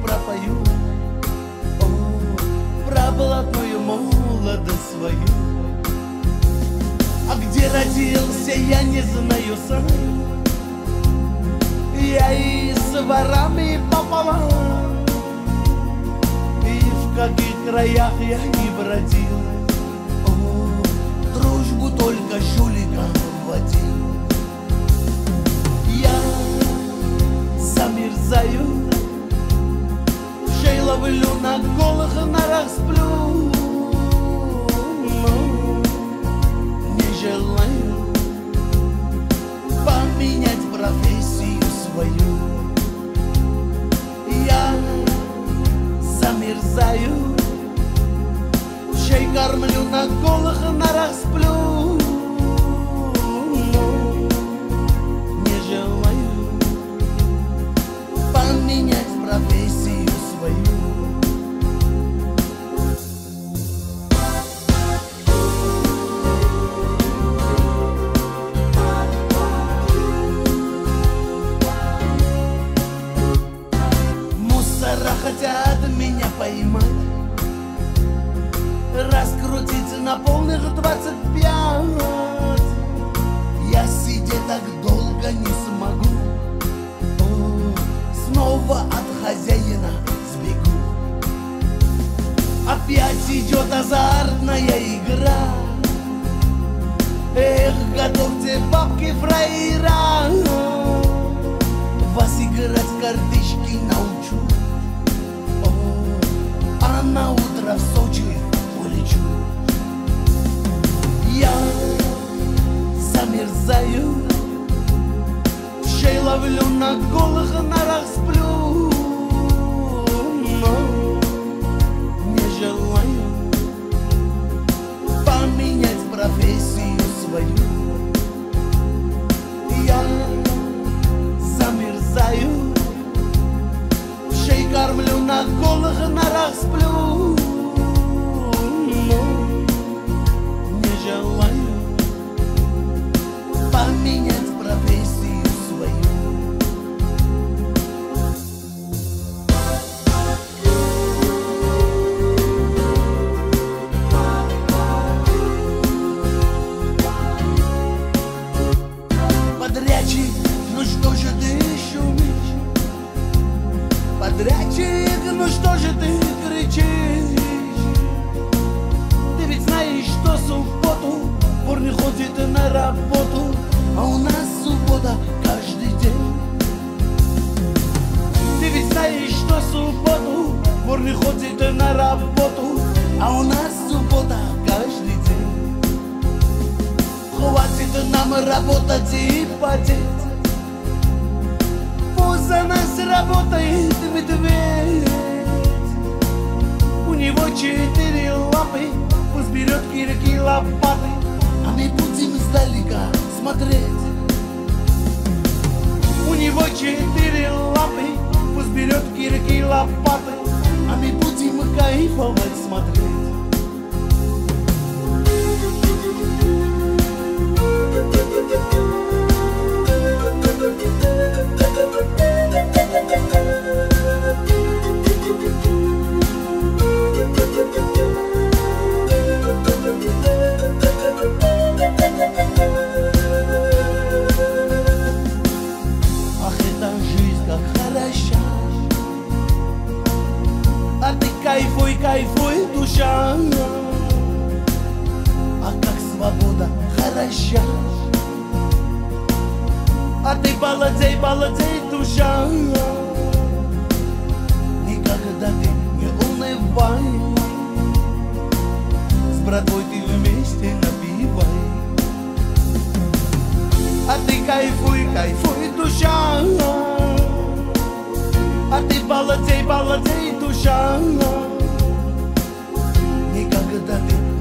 пропою, о, про блатную молодость свою. А где родился, я не знаю сам. Я и с ворами пополам, и в каких краях я не бродил, о, дружбу только жуликам водил. Я замерзаю, шей ловлю на голых норах, сплю, но не желаю поменять профессию свою. Я замерзаю, шей кормлю на голых норах, сплю, но не желаю поменять профессию свою. Хотят меня поймать, раскрутить на полных 25. Я сидеть так долго не смогу, о, снова от хозяина сбегу. Опять идет азартная игра. Эх, готовьте бабки, фраера, вас играть в картишки научу. А на утро в Сочи улечу. Я замерзаю, шей ловлю на голых норах, сплю, но не желаю поменять профессию свою. Я замерзаю, шей кормлю на голых норах, сплю, но не желаю поменять профессию свою. Подрядчик, ну что же ты шумишь? Подрядчик, ну что же ты кричишь? Ты ведь знаешь, что субботу вор не ходит на работу, а у нас суббота каждый день. Ты ведь знаешь, что субботу вор не ходит на работу, а у нас суббота каждый день. Хватит нам работать и потеть, пусть за нас работает медведь. У него 4 лапы, пусть берет кирки, лопаты, а мы будем издалека смотреть. У него 4 лапы, пусть берет кирки, лопаты, а мы будем кайфовать смотреть. Ах, эта жизнь как хороша, а ты кайфуй, кайфуй, душа. А как свобода хороша, а ты балдей, балдей, душа. Никогда ты не унывай, с братвой ты вместе напивай. А ты кайфуй, кайфуй, душа. А ты балдей, балдей, душа. Никогда ты